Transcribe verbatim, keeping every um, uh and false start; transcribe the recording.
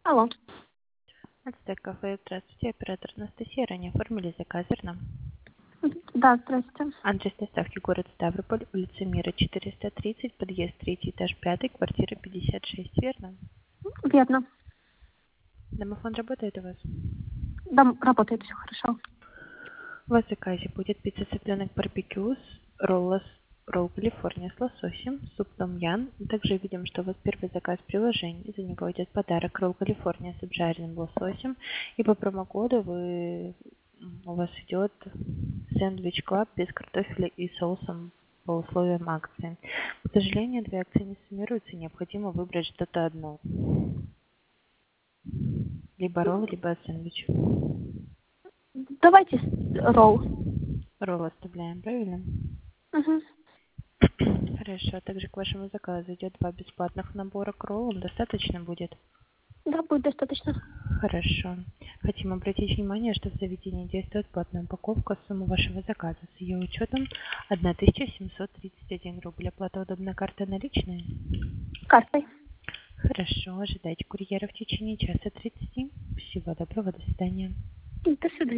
Алло. Ацтек кафе, здравствуйте, оператор Анастасия, ранее оформили заказ, верно? Да, здравствуйте. Адрес доставки город Ставрополь, улица Мира, четыреста тридцать, подъезд третий, этаж пятый, квартира пятьдесят шесть, верно? Верно. Домофон работает у вас? Да, работает все хорошо. У вас в заказе будет пицца цыпленок барбекю, ролл, ролл Калифорния с лососем, суп том ян. Также видим, что у вас первый заказ в приложении. За него идет подарок ролл Калифорния с обжаренным лососем. И по промокоду вы, у вас идет сэндвич клаб без картофеля и соусом по условиям акции. К сожалению, две акции не суммируются. Необходимо выбрать что-то одно. Либо ролл, либо сэндвич. Давайте с- ролл. Ролл оставляем, правильно? Угу. Хорошо. Также к вашему заказу идет два бесплатных набора к роллам. Достаточно будет? Да, будет достаточно. Хорошо. Хотим обратить внимание, что в заведении действует платная упаковка. Сумма вашего заказа с ее учетом тысяча семьсот тридцать один рубль. Оплата удобная, карта наличная? Картой. Хорошо. Ожидайте курьера в течение часа тридцати. Всего доброго. До свидания. До свидания.